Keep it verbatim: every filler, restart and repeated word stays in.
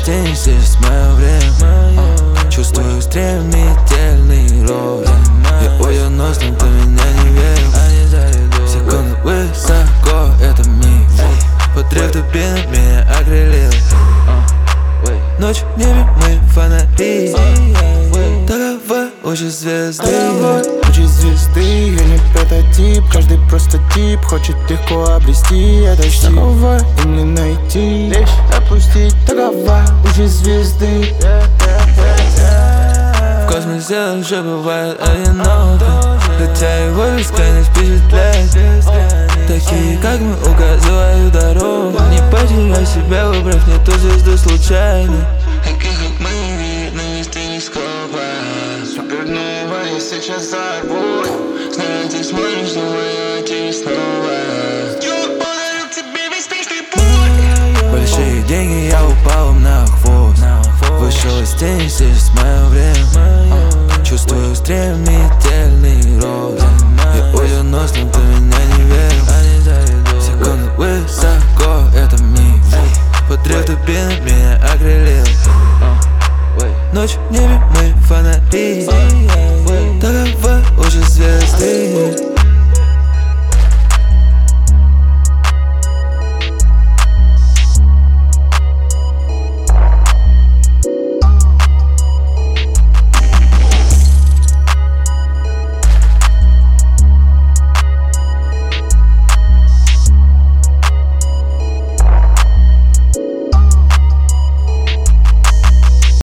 стенешь сейчас мое время. Чувствую стремительный рост. Я уюну, но ты меня не верил. Секунды высоко, это миг. Подрыв турбины меня окрылил. Ночь в небе мы фонари. Такова участь звезды. Участь звезды, я не прототип. Каждый просто тип хочет легко обрести этот стиль. Такого им не найти, лишь опустить. Такова участь звезды. В космосе лучше бывает одиноко, хотя его бесконечно впечатляет. Такие, как мы, указывают дорогу. Не потеряй себя, выбрав не ту звезду случайно. Таких, как мы, видно из телескопа. Супернова, я сейчас взорву. Знаю, ты смотришь на мою тень снова. Я подарю тебе весь пешный путь. Большие деньги, я упал им на хвост. Вышел из тени, сейчас мое время. Чувствую стремительный рост. Я уюну, но ты меня не верил. Секунды высоко, это миг. Подрыв турбины меня окрылил. Ночь в небе